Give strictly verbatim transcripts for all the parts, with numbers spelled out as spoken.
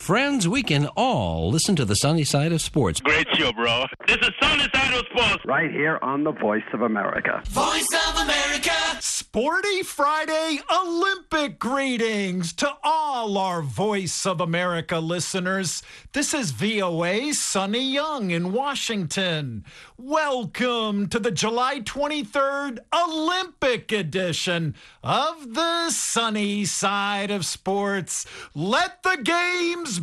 Friends, we can all listen to the sunny side of sports. Great show, bro. This is Sunny Side of Sports. Right here on the Voice of America. Voice of America. Sporty Friday Olympic greetings to all our Voice of America listeners. This is V O A's Sonny Young in Washington. Welcome to the July twenty-third Olympic edition of the Sunny Side of Sports. Let the games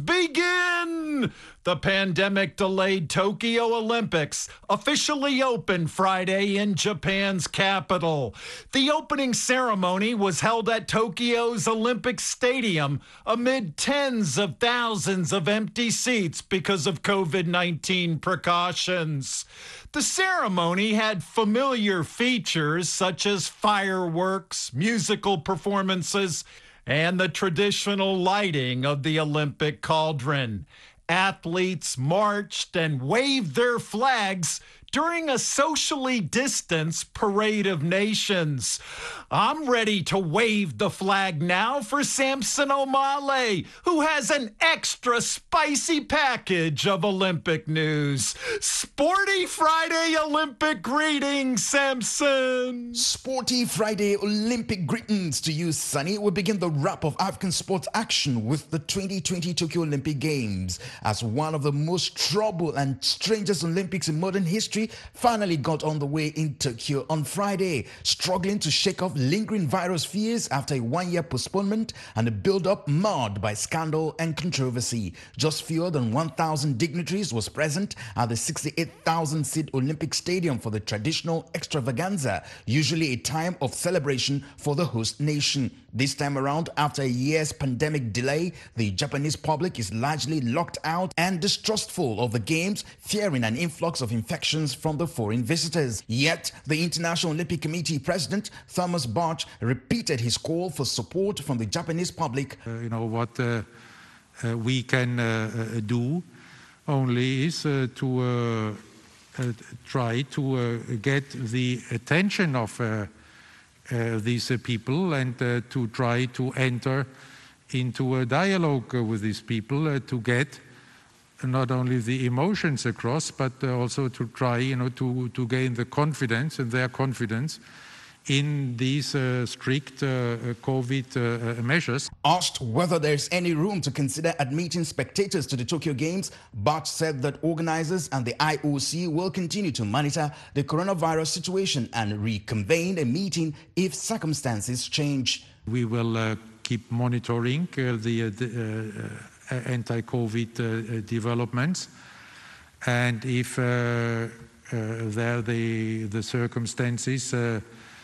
begin. The pandemic-delayed Tokyo Olympics officially opened Friday in Japan's capital. The opening ceremony was held at Tokyo's Olympic Stadium amid tens of thousands of empty seats because of COVID nineteen precautions. The ceremony had familiar features such as fireworks, musical performances, and the traditional lighting of the Olympic cauldron. Athletes marched and waved their flags during a socially distanced parade of nations. I'm ready to wave the flag now for Samson Omale, who has an extra spicy package of Olympic news. Sporty Friday Olympic greetings, Samson. Sporty Friday Olympic greetings to you, Sonny. We begin the wrap of African sports action with the twenty twenty Tokyo Olympic Games, as one of the most troubled and strangest Olympics in modern history finally got on the way in Tokyo on Friday, struggling to shake off lingering virus fears after a one-year postponement and a build-up marred by scandal and controversy. Just fewer than one thousand dignitaries was present at the sixty-eight thousand seat Olympic Stadium for the traditional extravaganza, usually a time of celebration for the host nation. This time around, after a year's pandemic delay, the Japanese public is largely locked out and distrustful of the games, fearing an influx of infections from the foreign visitors. Yet, the International Olympic Committee President Thomas Bach repeated his call for support from the Japanese public. Uh, you know, what uh, uh, we can uh, uh, do only is uh, to uh, uh, try to uh, get the attention of uh, uh, these uh, people and uh, to try to enter into a dialogue uh, with these people uh, to get not only the emotions across, but uh, also to try, you know, to, to gain the confidence and their confidence in these uh, strict uh, COVID uh, measures. Asked whether there's any room to consider admitting spectators to the Tokyo Games, Bach said that organizers and the I O C will continue to monitor the coronavirus situation and reconvene a meeting if circumstances change. We will uh, keep monitoring uh, the, uh, the uh, anti-COVID uh, developments, and if uh, uh, there the, the circumstances uh,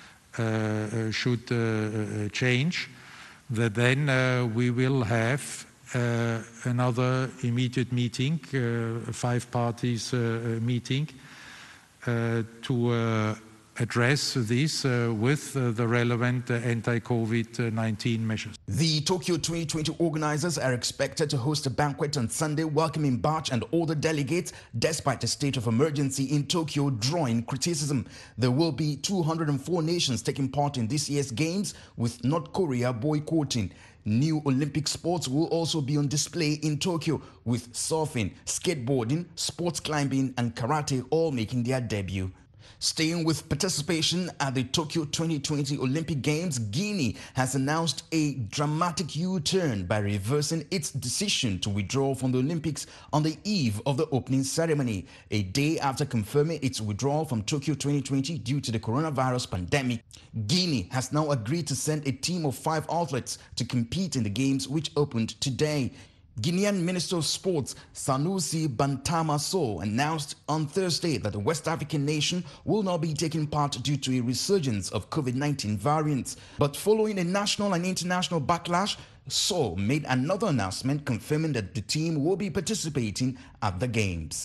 uh, should uh, change, that then uh, we will have uh, another immediate meeting, uh, a five parties uh, meeting, uh, to uh, address this uh, with uh, the relevant uh, anti-COVID nineteen measures. The Tokyo twenty twenty organizers are expected to host a banquet on Sunday welcoming Bach and all the delegates despite a state of emergency in Tokyo drawing criticism. There will be two hundred four nations taking part in this year's games, with North Korea boycotting. New Olympic sports will also be on display in Tokyo, with surfing, skateboarding, sports climbing and karate all making their debut. Staying with participation at the Tokyo twenty twenty Olympic Games, Guinea has announced a dramatic U-turn by reversing its decision to withdraw from the Olympics on the eve of the opening ceremony, a day after confirming its withdrawal from Tokyo twenty twenty due to the coronavirus pandemic. Guinea has now agreed to send a team of five athletes to compete in the Games, which opened today. Guinean Minister of Sports Sanusi Bantama Sow announced on Thursday that the West African nation will not be taking part due to a resurgence of COVID nineteen variants. But following a national and international backlash, Sow made another announcement confirming that the team will be participating at the Games.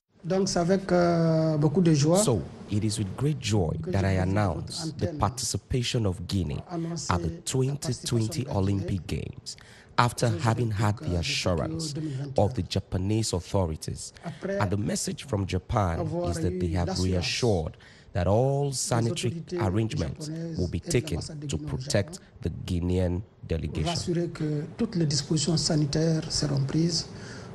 So, it is with great joy that I announce the participation of Guinea at the twenty twenty Olympic Games, after having had the assurance of the Japanese authorities. And the message from Japan is that they have reassured that all sanitary arrangements will be taken to protect the Guinean delegation.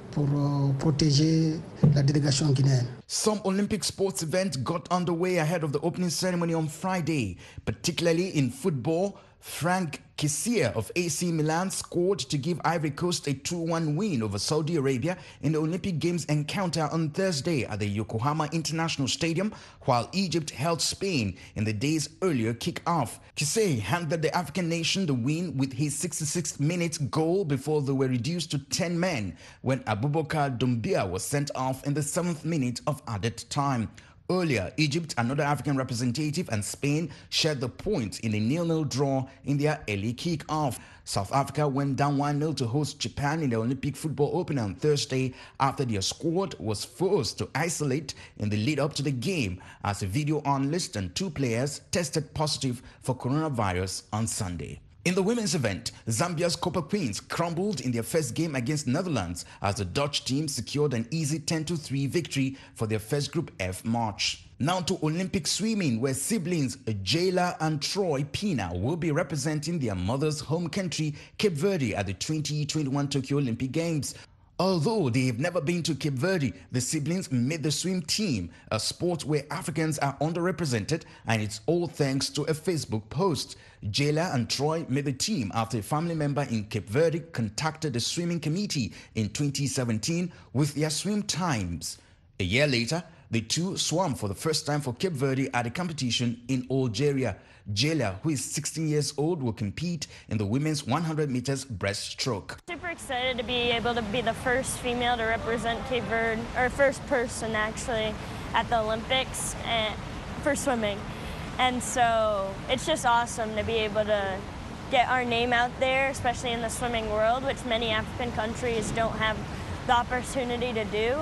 pour euh, protéger la délégation guinéenne. Some Olympic sports events got underway ahead of the opening ceremony on Friday, particularly in football. Frank Kessié of A C Milan scored to give Ivory Coast a two one win over Saudi Arabia in the Olympic Games encounter on Thursday at the Yokohama International Stadium, while Egypt held Spain in the day's earlier kick-off. Kessié handed the African nation the win with his sixty-sixth minute goal before they were reduced to ten men when Abubakar Doumbia was sent off in the seventh minute of added time. Earlier, Egypt, another African representative, and Spain shared the point in a nil nil draw in their early kick-off. South Africa went down one nil to host Japan in the Olympic football opener on Thursday after their squad was forced to isolate in the lead-up to the game as a video analyst and two players tested positive for coronavirus on Sunday. In the women's event, Zambia's Copper Queens crumbled in their first game against Netherlands as the Dutch team secured an easy ten to three victory for their first Group F match. Now to Olympic swimming, where siblings Jayla and Troy Pina will be representing their mother's home country, Cape Verde, at the twenty twenty-one Tokyo Olympic Games. Although they have never been to Cape Verde, the siblings made the swim team, a sport where Africans are underrepresented, and it's all thanks to a Facebook post. Jayla and Troy made the team after a family member in Cape Verde contacted the swimming committee in twenty seventeen with their swim times. A year later, the two swam for the first time for Cape Verde at a competition in Algeria. Jayla, who is sixteen years old, will compete in the women's one hundred meters breaststroke. Super excited to be able to be the first female to represent Cape Verde, or first person actually, at the Olympics and for swimming. And so it's just awesome to be able to get our name out there, especially in the swimming world, which many African countries don't have the opportunity to do.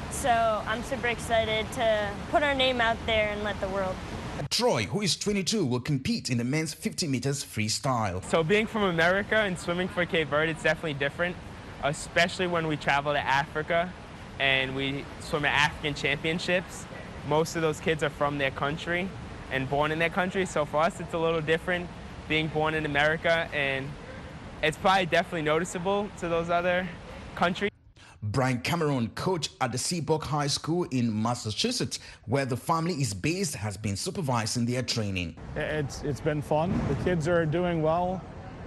So I'm super excited to put our name out there and let the world. Troy, who is twenty-two, will compete in the men's fifty meters freestyle. So being from America and swimming for Cape Verde, it's definitely different, especially when we travel to Africa and we swim at African championships. Most of those kids are from their country and born in their country, so for us it's a little different being born in America, and it's probably definitely noticeable to those other countries. Brian Cameron, coach at the Seabrook High School in Massachusetts, where the family is based, has been supervising their training. It's, it's been fun. The kids are doing well.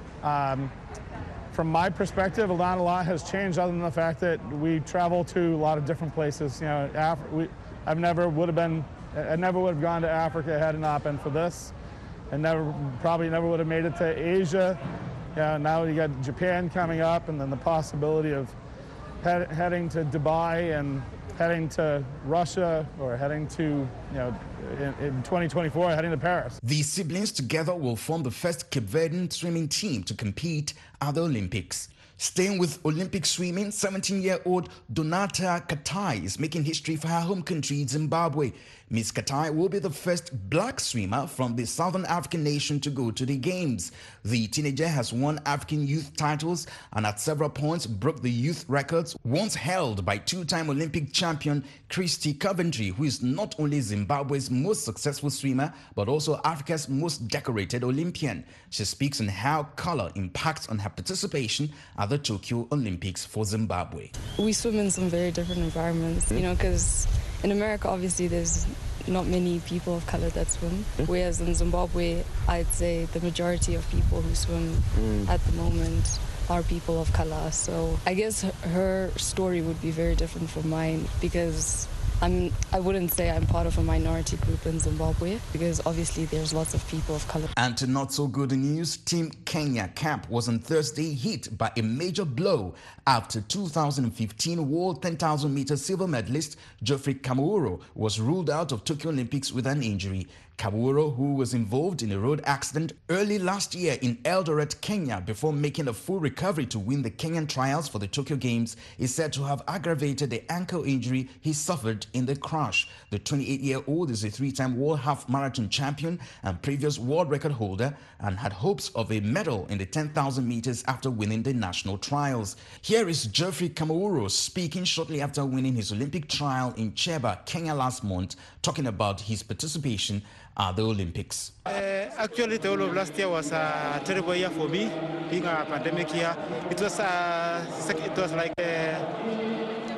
Um, from my perspective, not a lot has changed other than the fact that we travel to a lot of different places. You know, Af we, I've never would have been, I never would have gone to Africa had it not been for this, and never, probably never would have made it to Asia. Yeah, now you got Japan coming up, and then the possibility of Head, heading to Dubai and heading to Russia, or heading to, you know, in, in twenty twenty-four, heading to Paris. These siblings together will form the first Cape Verdean swimming team to compete at the Olympics. Staying with Olympic swimming, seventeen-year-old Donata Katai is making history for her home country, Zimbabwe. Miss Katai will be the first black swimmer from the Southern African nation to go to the Games. The teenager has won African youth titles and at several points broke the youth records once held by two-time Olympic champion Christy Coventry, who is not only Zimbabwe's most successful swimmer, but also Africa's most decorated Olympian. She speaks on how color impacts on her participation at the Tokyo Olympics for Zimbabwe. We swim in some very different environments, you know, because in America, obviously, there's not many people of color that swim, whereas in Zimbabwe, I'd say the majority of people who swim mm. at the moment are people of color. So I guess her story would be very different from mine, because I'm, I wouldn't say I'm part of a minority group in Zimbabwe, because obviously there's lots of people of color. And to not so good news, Team Kenya camp was on Thursday hit by a major blow after two thousand fifteen World ten thousand meter silver medalist Geoffrey Kamworor was ruled out of Tokyo Olympics with an injury. Kamworor, who was involved in a road accident early last year in Eldoret, Kenya, before making a full recovery to win the Kenyan trials for the Tokyo Games, is said to have aggravated the ankle injury he suffered in the crash. The twenty-eight-year-old is a three-time world half marathon champion and previous world record holder, and had hopes of a medal in the ten thousand meters after winning the national trials. Here is Geoffrey Kamworor speaking shortly after winning his Olympic trial in Cheba, Kenya last month, talking about his participation at the Olympics. Uh, actually, the whole of last year was a terrible year for me, being a pandemic year. It was, uh, it was like uh,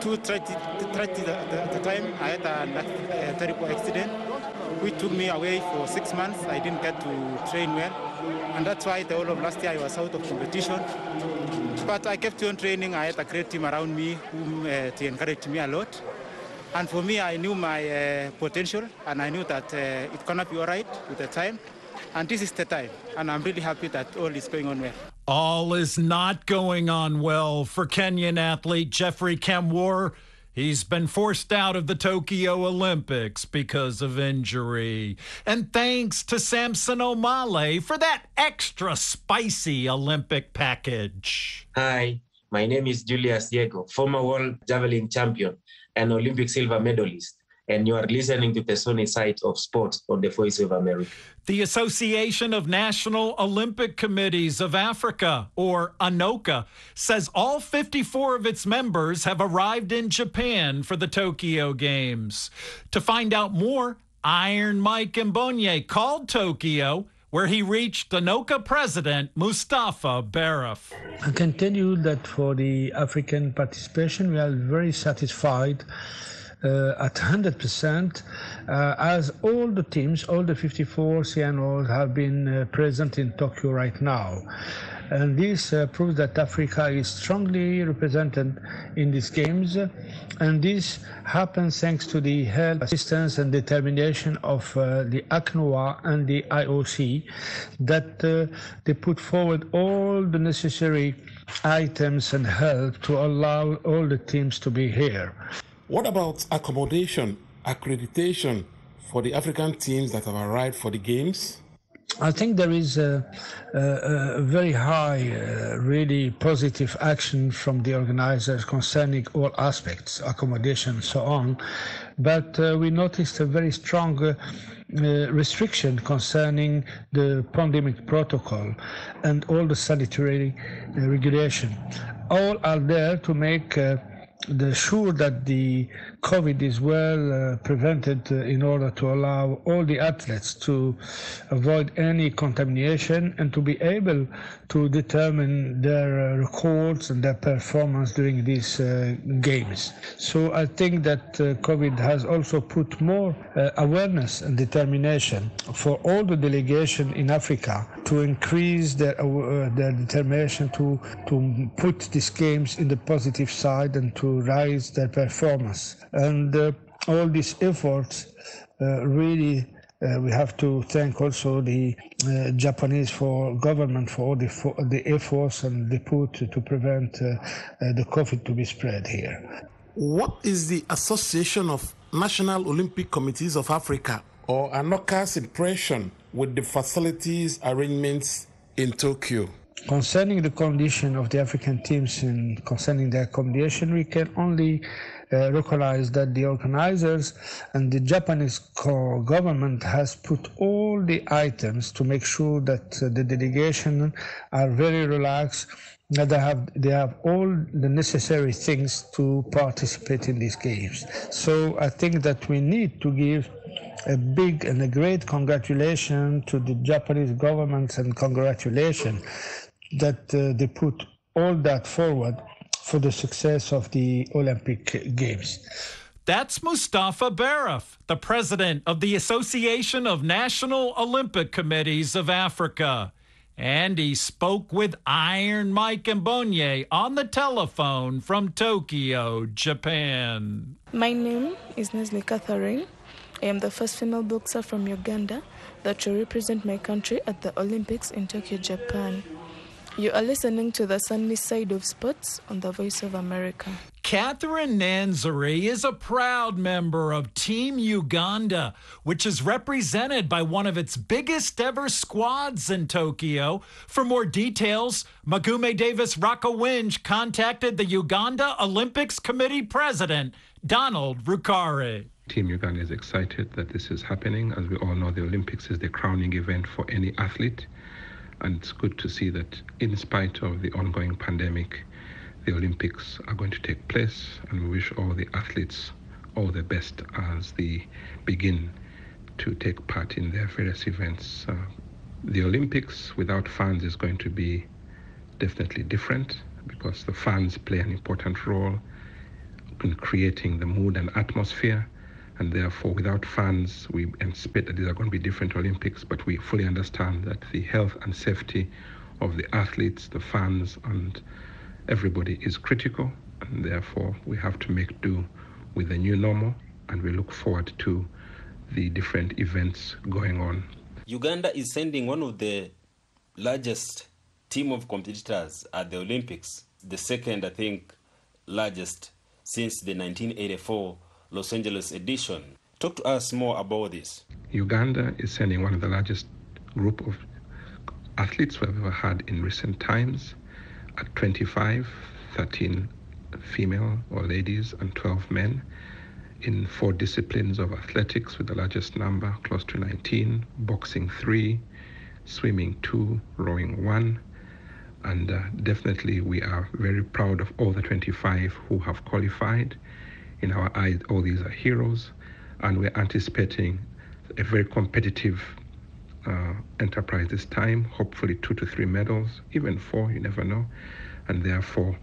two thirty, thirty the, the, the time, I had a, a terrible accident, which took me away for six months. I didn't get to train well. And that's why the whole of last year I was out of competition. But I kept on training. I had a great team around me who uh, they encouraged me a lot. And for me, I knew my uh, potential, and I knew that uh, it's going to be all right with the time. And this is the time. And I'm really happy that all is going on well. All is not going on well for Kenyan athlete Jeffrey Kamworor. He's been forced out of the Tokyo Olympics because of injury. And thanks to Samson Omale for that extra spicy Olympic package. Hi, my name is Julius Diego, former world javelin champion and Olympic silver medalist. And you are listening to the sunny side of sports on the Voice of America. The Association of National Olympic Committees of Africa, or ANOCA, says all fifty-four of its members have arrived in Japan for the Tokyo Games. To find out more, Iron Mike Mbonye called Tokyo, where he reached ANOCA President Mustafa Baraf. I can tell you that for the African participation, we are very satisfied Uh, at one hundred percent, uh, as all the teams, all the fifty-four C N Os have been uh, present in Tokyo right now. And this uh, proves that Africa is strongly represented in these games. And this happens thanks to the help, assistance, and determination of uh, the A C N O A and the I O C, that uh, they put forward all the necessary items and help to allow all the teams to be here. What about accommodation, accreditation for the African teams that have arrived for the Games? I think there is a, a, a very high, uh, really positive action from the organizers concerning all aspects, accommodation and so on. But uh, we noticed a very strong uh, uh, restriction concerning the pandemic protocol and all the sanitary uh, regulation. All are there to make uh, the sure that the COVID is well uh, prevented uh, in order to allow all the athletes to avoid any contamination and to be able to determine their uh, records and their performance during these uh, games. So I think that uh, COVID has also put more uh, awareness and determination for all the delegation in Africa to increase their uh, their determination to to put these games in the positive side and to rise their performance. And uh, all these efforts uh, really uh, we have to thank also the uh, Japanese for government for all the, for the efforts and they put to, to prevent uh, uh, the COVID to be spread here. What is the Association of National Olympic Committees of Africa, or ANOCA's, impression with the facilities arrangements in Tokyo? Concerning the condition of the African teams and concerning their accommodation, we can only uh, recognize that the organizers and the Japanese government has put all the items to make sure that uh, the delegation are very relaxed, that they have, they have all the necessary things to participate in these games. So I think that we need to give a big and a great congratulation to the Japanese government and congratulations that uh, they put all that forward for the success of the Olympic Games. That's Mustafa Baraf, the president of the Association of National Olympic Committees of Africa. And he spoke with Iron Mike Mbonye on the telephone from Tokyo, Japan. My name is Nesli Catherine. I am the first female boxer from Uganda that will represent my country at the Olympics in Tokyo, Japan. You are listening to the sunny side of sports on the Voice of America. Catherine Nanzari is a proud member of Team Uganda, which is represented by one of its biggest ever squads in Tokyo. For more details, Magume Davis Rakowinj contacted the Uganda Olympics Committee President, Donald Rukare. Team Uganda is excited that this is happening. As we all know, the Olympics is the crowning event for any athlete. And it's good to see that in spite of the ongoing pandemic, the Olympics are going to take place, and we wish all the athletes all the best as they begin to take part in their various events. Uh, the Olympics without fans is going to be definitely different, because the fans play an important role in creating the mood and atmosphere. And therefore, without fans, we anticipate that these are going to be different Olympics, but we fully understand that the health and safety of the athletes, the fans, and everybody is critical. And therefore, we have to make do with the new normal, and we look forward to the different events going on. Uganda is sending one of the largest team of competitors at the Olympics, the second, I think, largest since the nineteen eighty-four Los Angeles edition. Talk to us more about this. Uganda is sending one of the largest group of athletes we've ever had in recent times at twenty-five, thirteen female or ladies and twelve men in four disciplines of athletics, with the largest number close to nineteen, boxing three, swimming two, rowing one. And uh, definitely we are very proud of all the twenty-five who have qualified. In our eyes, all these are heroes, and we're anticipating a very competitive uh, enterprise this time, hopefully two to three medals, even four, you never know. And therefore,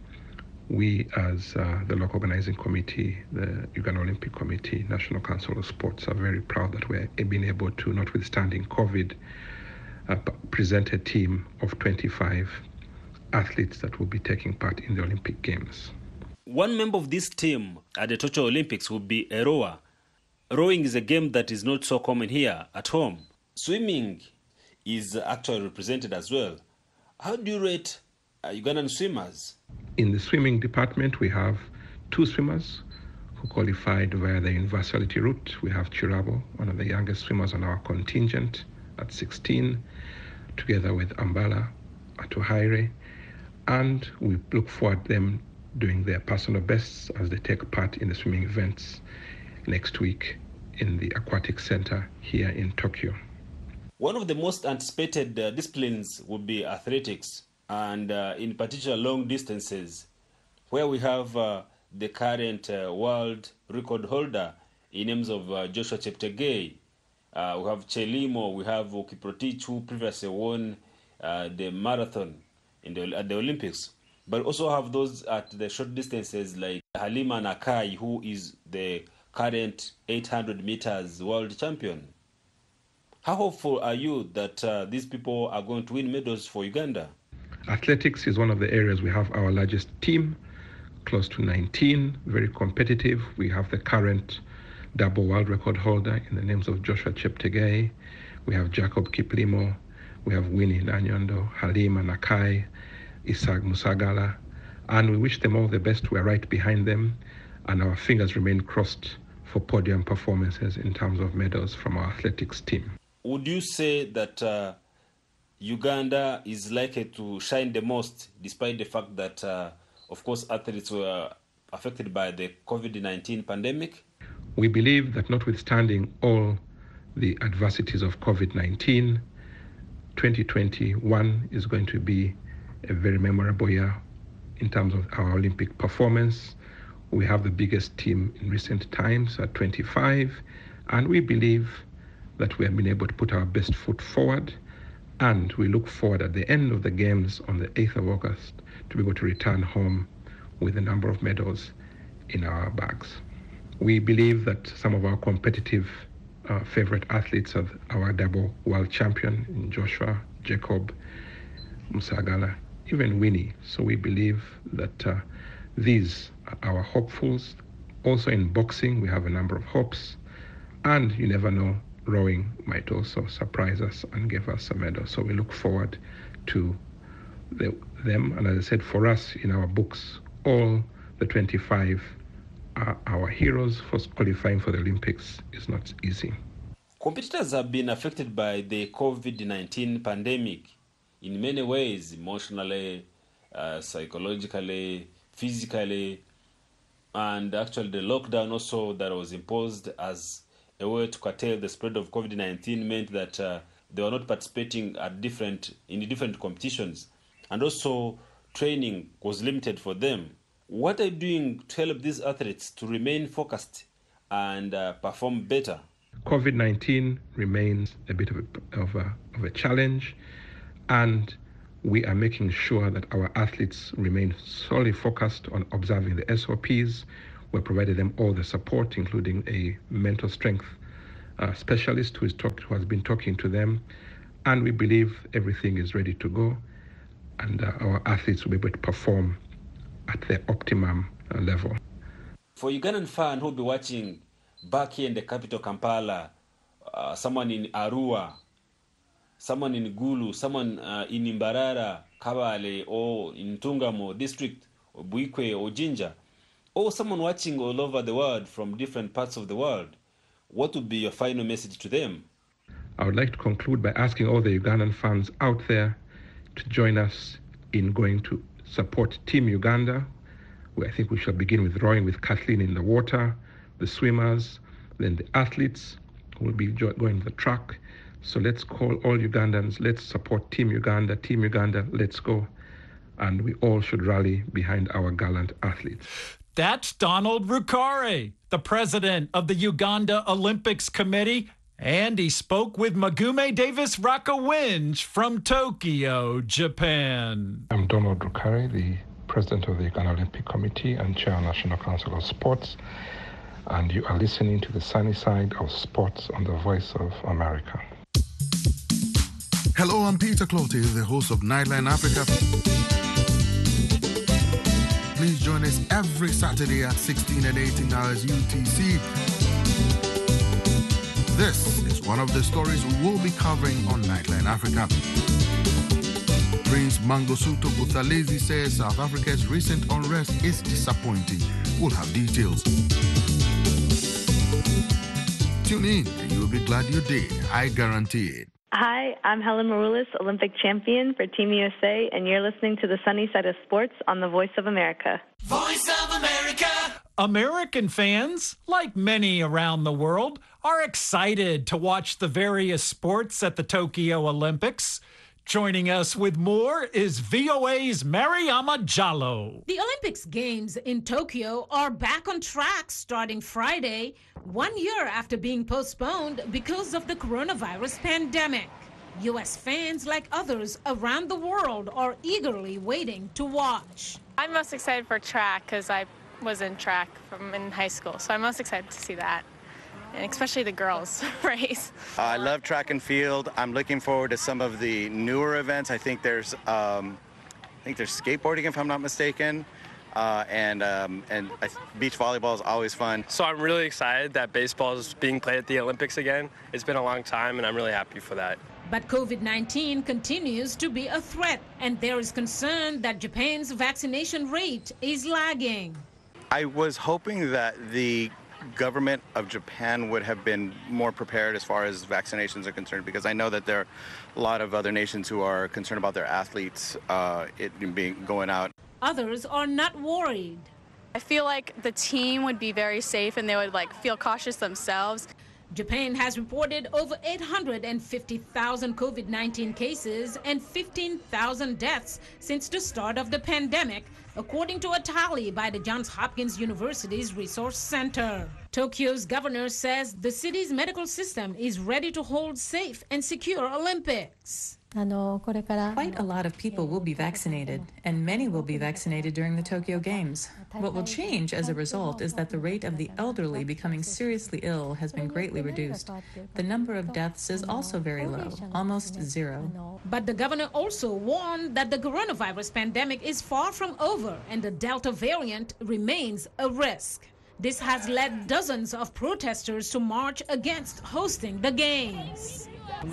we as uh, the local organizing committee, the Uganda Olympic Committee, National Council of Sports, are very proud that we're being able to, notwithstanding COVID, uh, present a team of twenty-five athletes that will be taking part in the Olympic Games. One member of this team at the Tokyo Olympics will be a rower. Rowing is a game that is not so common here at home. Swimming is actually represented as well. How do you rate uh, Ugandan swimmers? In the swimming department, we have two swimmers who qualified via the universality route. We have Chirabo, one of the youngest swimmers on our contingent at sixteen, together with Ambala Atuhaire, and we look forward to them doing their personal bests as they take part in the swimming events next week in the Aquatic Center here in Tokyo. One of the most anticipated uh, disciplines would be athletics, and uh, in particular long distances, where we have uh, the current uh, world record holder in names of uh, Joshua Cheptegei. Uh, we have Chelimo, we have Kiprotich, who previously won uh, the marathon in the, at the Olympics. But also have those at the short distances like Halima Nakai, who is the current eight hundred meters world champion. How hopeful are you that uh, these people are going to win medals for Uganda? Athletics is one of the areas we have our largest team, close to nineteen, very competitive. We have the current double world record holder in the names of Joshua Cheptegei. We have Jacob Kiplimo. We have Winnie Nanyondo, Halima Nakai, Isaac Musagala, and we wish them all the best. We're right behind them, and our fingers remain crossed for podium performances in terms of medals from our athletics team. Would you say that uh, Uganda is likely to shine the most, despite the fact that, uh, of course, athletes were affected by the COVID nineteen pandemic? We believe that notwithstanding all the adversities of COVID nineteen, twenty twenty-one is going to be a very memorable year in terms of our Olympic performance. We have the biggest team in recent times at twenty-five, and we believe that we have been able to put our best foot forward, and we look forward at the end of the Games on the eighth of August to be able to return home with a number of medals in our bags. We believe that some of our competitive uh, favorite athletes are our double world champion in Joshua, Jacob, Musagala, even Winnie. So we believe that uh, these are our hopefuls. Also in boxing, we have a number of hopes. And you never know, rowing might also surprise us and give us a medal. So we look forward to the, them. And as I said, for us in our books, all the twenty-five are our heroes. For qualifying for the Olympics is not easy. Competitors have been affected by the COVID nineteen pandemic in many ways, emotionally, uh, psychologically, physically, and actually the lockdown also that was imposed as a way to curtail the spread of COVID nineteen meant that uh, they were not participating at different in different competitions, and also training was limited for them. What are you doing to help these athletes to remain focused and uh, perform better? COVID nineteen remains a bit of a, of a, of a challenge, and we are making sure that our athletes remain solely focused on observing the S O Ps. We provided them all the support, including a mental strength uh, specialist who, is talk, who has been talking to them. And we believe everything is ready to go, and uh, our athletes will be able to perform at their optimum uh, level. For Ugandan fan who'll be watching back here in the capital, Kampala, uh, someone in Arua, someone in Gulu, someone uh, in Imbarara, Kabale, or in Tungamo district, or Buikwe, or Jinja, or someone watching all over the world from different parts of the world, what would be your final message to them? I would like to conclude by asking all the Ugandan fans out there to join us in going to support Team Uganda. I think we shall begin with rowing with Kathleen in the water, the swimmers, then the athletes who will be going the track. So let's call all Ugandans, let's support Team Uganda, Team Uganda, let's go. And we all should rally behind our gallant athletes. That's Donald Rukare, the president of the Uganda Olympics Committee, and he spoke with Magume Davis Rakowinj from Tokyo, Japan. I'm Donald Rukare, the president of the Uganda Olympic Committee and chair of National Council of Sports, and you are listening to the sunny side of sports on the Voice of America. Hello, I'm Peter Clottey, the host of Nightline Africa. Please join us every Saturday at sixteen and eighteen hours U T C. This is one of the stories we will be covering on Nightline Africa. Prince Mangosuthu Buthelezi says South Africa's recent unrest is disappointing. We'll have details. Tune in and you'll be glad you did. I guarantee it. Hi, I'm Helen Maroulis, Olympic champion for Team U S A, and you're listening to the Sunny Side of Sports on the Voice of America. Voice of America! American fans, like many around the world, are excited to watch the various sports at the Tokyo Olympics. Joining us with more is V O A's Mariama Jallo. The Olympics Games in Tokyo are back on track starting Friday, one year after being postponed because of the coronavirus pandemic. U S fans, like others around the world, are eagerly waiting to watch. I'm most excited for track because I was in track from in high school, so I'm most excited to see that. And especially the girls race. I love track and field. I'm looking forward to some of the newer events. I think there's, um, I think there's skateboarding, if I'm not mistaken, uh, and um, and I, beach volleyball is always fun. So I'm really excited that baseball is being played at the Olympics again. It's been a long time, and I'm really happy for that. But COVID nineteen continues to be a threat, and there is concern that Japan's vaccination rate is lagging. I was hoping that the government of Japan would have been more prepared as far as vaccinations are concerned, because I know that there are a lot of other nations who are concerned about their athletes uh, it being going out. Others are not worried. I feel like the team would be very safe and they would like feel cautious themselves. Japan has reported over eight hundred fifty thousand COVID nineteen cases and fifteen thousand deaths since the start of the pandemic, according to a tally by the Johns Hopkins University's Resource Center. Tokyo's governor says the city's medical system is ready to hold safe and secure Olympics. Quite a lot of people will be vaccinated, and many will be vaccinated during the Tokyo Games. What will change as a result is that the rate of the elderly becoming seriously ill has been greatly reduced. The number of deaths is also very low, almost zero. But the governor also warned that the coronavirus pandemic is far from over and the Delta variant remains a risk. This has led dozens of protesters to march against hosting the Games.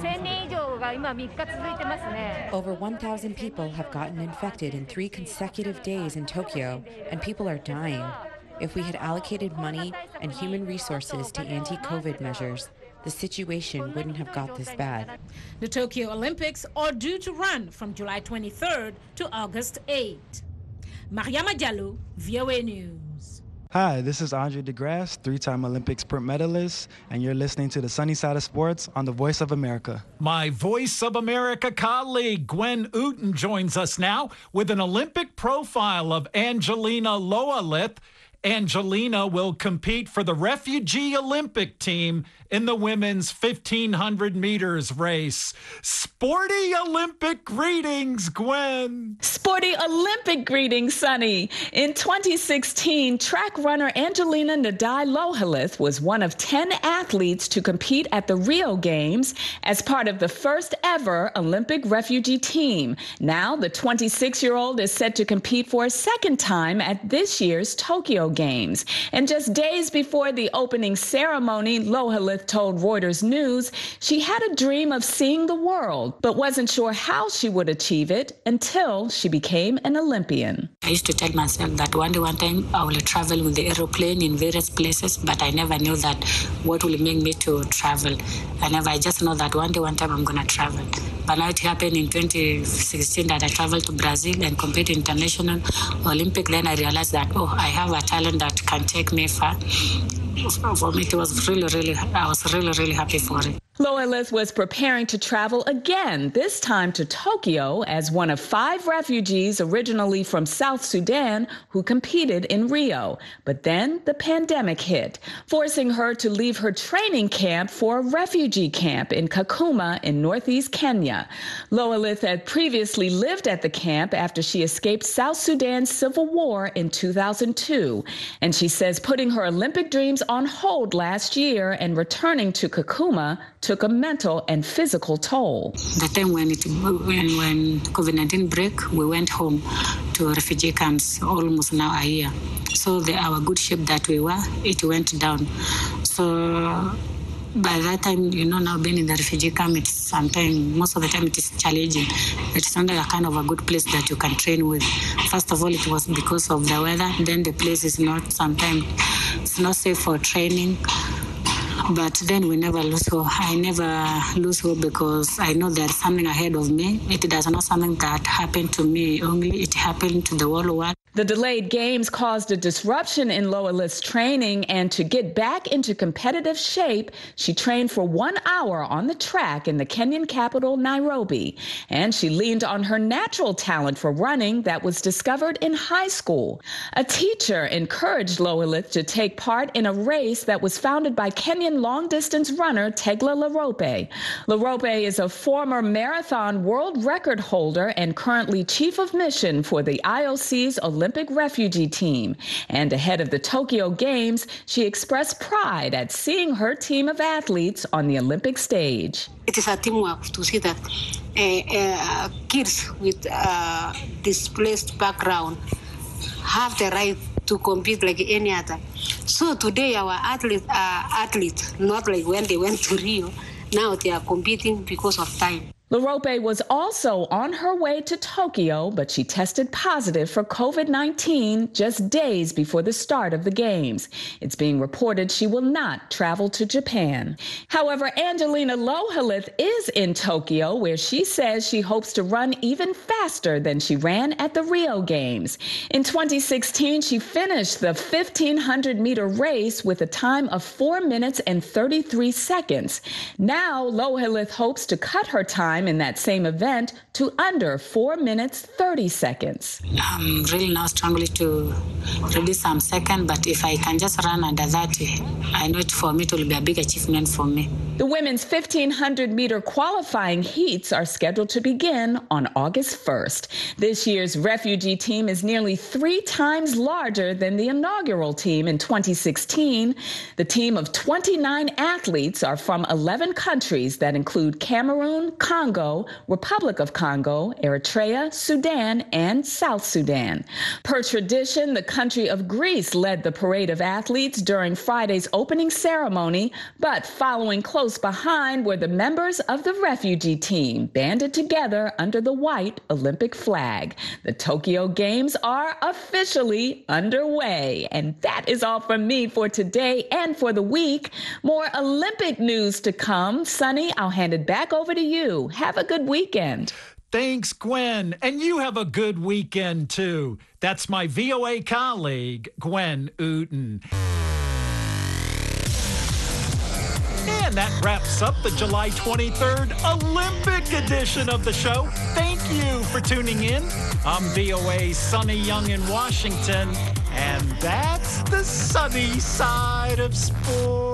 Over one thousand people have gotten infected in three consecutive days in Tokyo, and people are dying. If we had allocated money and human resources to anti-COVID measures, the situation wouldn't have got this bad. The Tokyo Olympics are due to run from July twenty-third to August eighth. Mariama Jallo, V O A News. Hi, this is Andre DeGrasse, three-time Olympic sprint medalist, and you're listening to the Sunny Side of Sports on the Voice of America. My Voice of America colleague Gwen Ooten joins us now with an Olympic profile of Angelina Loalith. Angelina will compete for the refugee Olympic team in the women's fifteen hundred meters race. Sporty Olympic greetings, Gwen. Sporty Olympic greetings, Sonny. In twenty sixteen, track runner Angelina Nadai-Lohaleth was one of ten athletes to compete at the Rio Games as part of the first ever Olympic refugee team. Now, the twenty-six-year-old is set to compete for a second time at this year's Tokyo Games. And just days before the opening ceremony, Lohaleth told Reuters News she had a dream of seeing the world, but wasn't sure how she would achieve it until she became an Olympian. I used to tell myself that one day, one time, I will travel with the aeroplane in various places, but I never knew that what will make me to travel. I never, I just know that one day, one time, I'm going to travel. But now it happened in twenty sixteen that I traveled to Brazil and competed international Olympic. Then I realized that, oh, I have a talent that can take me far. For me, it was really, really, I was really, really happy for it. Lohaleth was preparing to travel again, this time to Tokyo, as one of five refugees originally from South Sudan who competed in Rio. But then the pandemic hit, forcing her to leave her training camp for a refugee camp in Kakuma in northeast Kenya. Lohaleth had previously lived at the camp after she escaped South Sudan's civil war in two thousand two. And she says putting her Olympic dreams on hold last year and returning to Kakuma took a mental and physical toll. The time when it when when COVID nineteen break, we went home to refugee camps almost now a year. So the, our good shape that we were, it went down. So by that time, you know, now being in the refugee camp, it's sometimes, most of the time it is challenging. It's not a kind of a good place that you can train with. First of all, it was because of the weather. Then the place is not, sometimes it's not safe for training. But then we never lose hope. I never lose hope because I know there's something ahead of me. It does not something that happened to me only. It happened to the whole world. The delayed games caused a disruption in Lohaleth's training, and to get back into competitive shape, she trained for one hour on the track in the Kenyan capital, Nairobi. And she leaned on her natural talent for running that was discovered in high school. A teacher encouraged Lohaleth to take part in a race that was founded by Kenyan long-distance runner Tegla Larope. Larope is a former marathon world record holder and currently chief of mission for the I O C's Olympic Olympic refugee team. And ahead of the Tokyo Games, she expressed pride at seeing her team of athletes on the Olympic stage. It is a teamwork to see that uh, uh, kids with uh, displaced background have the right to compete like any other. So today our athletes are athletes, not like when they went to Rio. Now they are competing because of time. Larope was also on her way to Tokyo, but she tested positive for COVID nineteen just days before the start of the Games. It's being reported she will not travel to Japan. However, Angelina Lohaleth is in Tokyo, where she says she hopes to run even faster than she ran at the Rio Games. In twenty sixteen, she finished the fifteen hundred meter race with a time of four minutes and thirty-three seconds. Now, Lohaleth hopes to cut her time in that same event to under four minutes, thirty seconds. I'm really now strongly to reduce some second, but if I can just run under that, I know it for me it will be a big achievement for me. The women's fifteen hundred meter qualifying heats are scheduled to begin on August first. This year's refugee team is nearly three times larger than the inaugural team in twenty sixteen. The team of twenty-nine athletes are from eleven countries that include Cameroon, Congo, Republic of Congo, Eritrea, Sudan, and South Sudan. Per tradition, the country of Greece led the parade of athletes during Friday's opening ceremony, but following close behind were the members of the refugee team, banded together under the white Olympic flag. The Tokyo Games are officially underway. And that is all from me for today and for the week. More Olympic news to come. Sonny, I'll hand it back over to you. Have a good weekend. Thanks, Gwen. And you have a good weekend, too. That's my V O A colleague, Gwen Uten. And that wraps up the July twenty-third Olympic edition of the show. Thank you for tuning in. I'm V O A's Sonny Young in Washington, and That's the sunny side of sports.